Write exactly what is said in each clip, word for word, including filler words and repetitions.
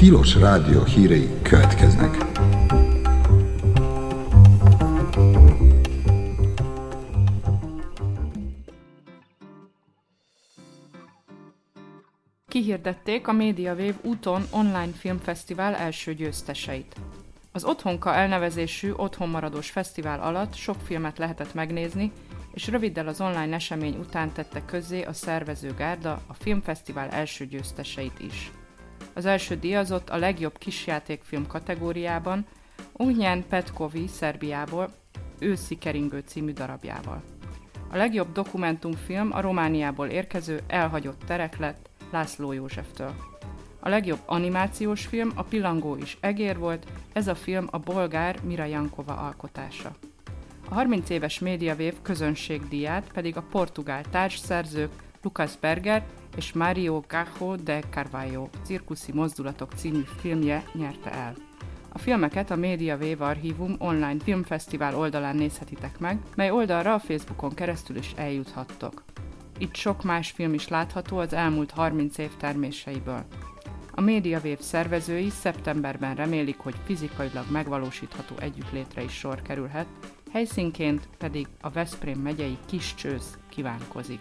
Tilos Rádió hírei következnek. Kihirdették a MediaWave Úton online filmfesztivál első győzteseit. Az Otthonka elnevezésű otthonmaradós fesztivál alatt sok filmet lehetett megnézni, és röviddel az online esemény után tette közzé a szervező gárda a filmfesztivál első győzteseit is. Az első díjazott a legjobb kisjátékfilm kategóriában Ognjen Petkovi Szerbiából Őszi keringő című darabjával. A legjobb dokumentumfilm a Romániából érkező Elhagyott terek lett László Józseftől. A legjobb animációs film a Pillangó is egér volt, ez a film a bolgár Mira Jankova alkotása. A harminc éves MediaWave közönségdíját pedig a portugál társszerzők Lucas Berger és Mário Gajo de Carvalho Cirkuszi mozdulatok című filmje nyerte el. A filmeket a MediaWave Archívum online filmfesztivál oldalán nézhetitek meg, mely oldalra a Facebookon keresztül is eljuthattok. Itt sok más film is látható az elmúlt harminc év terméseiből. A MediaWave szervezői szeptemberben remélik, hogy fizikailag megvalósítható együttlétre is sor kerülhet, helyszínként pedig a Veszprém megyei Kiscsősz kívánkozik.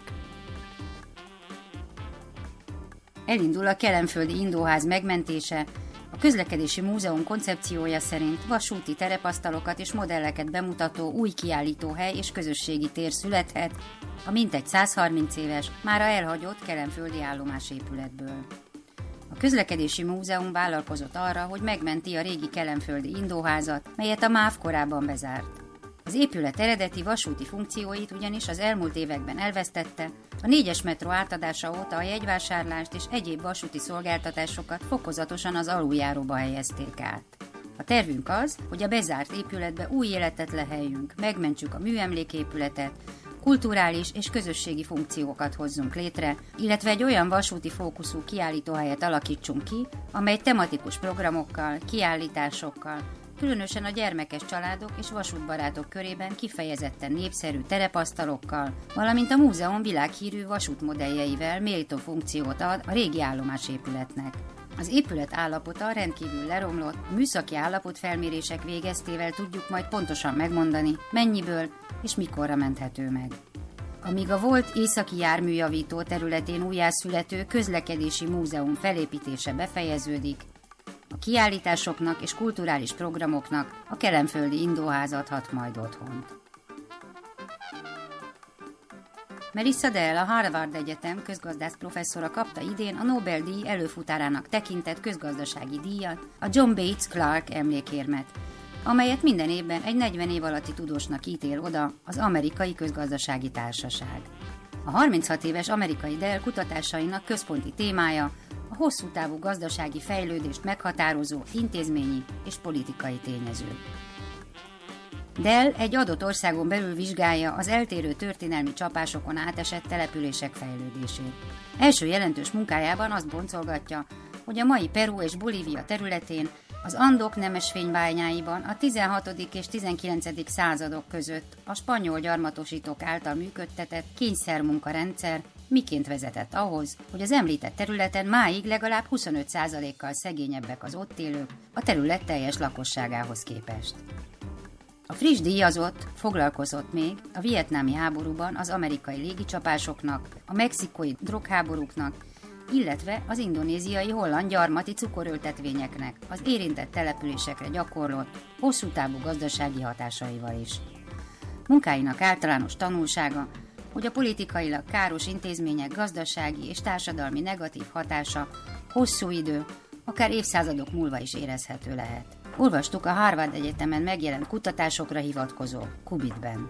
Elindul a Kelenföldi Indóház megmentése. A Közlekedési Múzeum koncepciója szerint vasúti terepasztalokat és modelleket bemutató új kiállítóhely és közösségi tér születhet a mintegy száz harminc éves, mára elhagyott kelenföldi állomásépületből. A Közlekedési Múzeum vállalkozott arra, hogy megmenti a régi kelenföldi Indóházat, melyet a MÁV korábban bezárt. Az épület eredeti vasúti funkcióit ugyanis az elmúlt években elvesztette, a négyes metró átadása óta a jegyvásárlást és egyéb vasúti szolgáltatásokat fokozatosan az aluljáróba helyezték át. A tervünk az, hogy a bezárt épületbe új életet leheljünk, megmentsük a műemléképületet, kulturális és közösségi funkciókat hozzunk létre, illetve egy olyan vasúti fókuszú kiállítóhelyet alakítsunk ki, amely tematikus programokkal, kiállításokkal, különösen a gyermekes családok és vasútbarátok körében kifejezetten népszerű terepasztalokkal, valamint a múzeum világhírű vasútmodelljeivel méltó funkciót ad a régi állomásépületnek. Az épület állapota rendkívül leromlott, a műszaki állapotfelmérések végeztével tudjuk majd pontosan megmondani, mennyiből és mikorra menthető meg. Amíg a volt északi járműjavító területén újjászülető közlekedési múzeum felépítése befejeződik, a kiállításoknak és kulturális programoknak a kelenföldi Indóház adhat majd otthont. Melissa Dell, a Harvard Egyetem közgazdász professzora kapta idén a Nobel-díj előfutárának tekintett közgazdasági díjat, a John Bates Clark emlékérmet, amelyet minden évben egy negyven év alatti tudósnak ítél oda az Amerikai Közgazdasági Társaság. A harminchat éves amerikai Dell kutatásainak központi témája a hosszú távú gazdasági fejlődést meghatározó intézményi és politikai tényezők. Dell egy adott országon belül vizsgálja az eltérő történelmi csapásokon átesett települések fejlődését. Első jelentős munkájában azt boncolgatja, hogy a mai Peru és Bolívia területén az Andok nemesfénybányáiban a tizenhatodik és tizenkilencedik századok között a spanyol gyarmatosítók által működtetett kényszermunkarendszer miként vezetett ahhoz, hogy az említett területen máig legalább huszonöt százalékkal szegényebbek az ott élők a terület teljes lakosságához képest. A friss díjazott foglalkozott még a vietnámi háborúban az amerikai légicsapásoknak, a mexikói drogháborúknak, illetve az indonéziai holland gyarmati cukorültetvényeknek az érintett településekre gyakorlott hosszú távú gazdasági hatásaival is. Munkáinak általános tanulsága, hogy a politikailag káros intézmények gazdasági és társadalmi negatív hatása hosszú idő, akár évszázadok múlva is érezhető lehet. Olvastuk a Harvard Egyetemen megjelent kutatásokra hivatkozó Kubitben.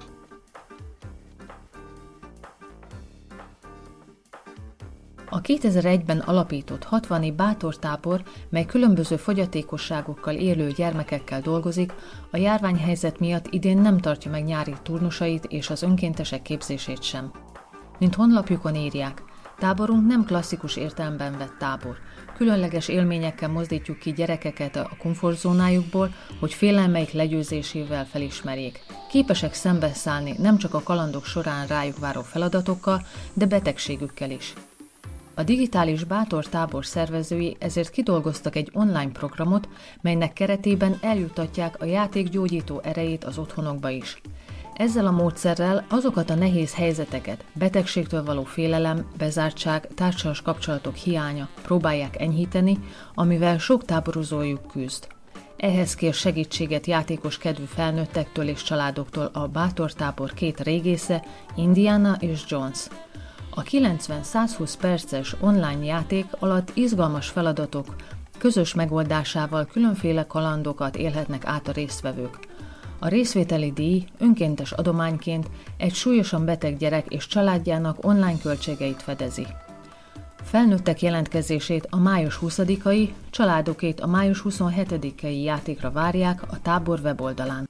A kétezer-egyben alapított hatvani bátortábor, mely különböző fogyatékosságokkal élő gyermekekkel dolgozik, a járványhelyzet miatt idén nem tartja meg nyári turnusait és az önkéntesek képzését sem. Mint honlapjukon írják, táborunk nem klasszikus értelemben vett tábor. Különleges élményekkel mozdítjuk ki gyerekeket a komfortzónájukból, hogy félelmeik legyőzésével felismerjék. Képesek szembeszállni nem csak a kalandok során rájuk váró feladatokkal, de betegségükkel is. A digitális bátortábor szervezői ezért kidolgoztak egy online programot, melynek keretében eljuttatják a játék gyógyító erejét az otthonokba is. Ezzel a módszerrel azokat a nehéz helyzeteket, betegségtől való félelem, bezártság, társas kapcsolatok hiánya próbálják enyhíteni, amivel sok táborozójuk küzd. Ehhez kér segítséget játékos kedvű felnőttektől és családoktól a bátortábor két régésze, Indiana és Jones. A kilencven-százhúsz perces online játék alatt izgalmas feladatok közös megoldásával különféle kalandokat élhetnek át a résztvevők. A részvételi díj önkéntes adományként egy súlyosan beteg gyerek és családjának online költségeit fedezi. Felnőttek jelentkezését a május huszadikai, családokét a május huszonhetedikei játékra várják a tábor weboldalán.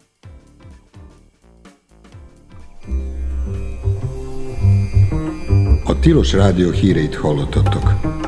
A Tilos Rádió híreit hallottatok.